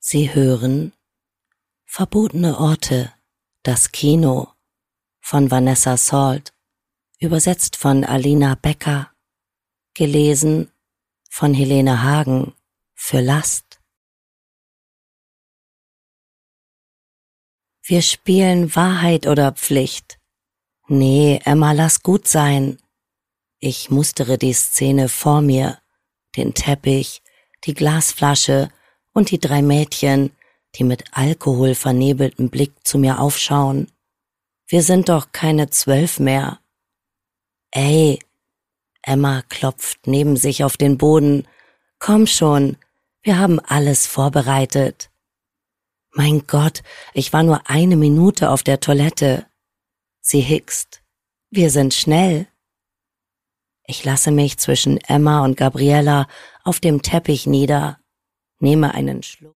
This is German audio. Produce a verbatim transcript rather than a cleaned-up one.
Sie hören Verbotene Orte, das Kino von Vanessa Salt, übersetzt von Alina Becker, gelesen von Helene Hagen für Last. Wir spielen Wahrheit oder Pflicht. Nee, Emma, lass gut sein. Ich mustere die Szene vor mir, den Teppich, die Glasflasche und die drei Mädchen, die mit Alkohol vernebeltem Blick zu mir aufschauen. Wir sind doch keine zwölf mehr. Ey, Emma klopft neben sich auf den Boden. Komm schon, wir haben alles vorbereitet. Mein Gott, ich war nur eine Minute auf der Toilette. Sie hickst. Wir sind schnell. Ich lasse mich zwischen Emma und Gabriella auf dem Teppich nieder, nehme einen Schluck.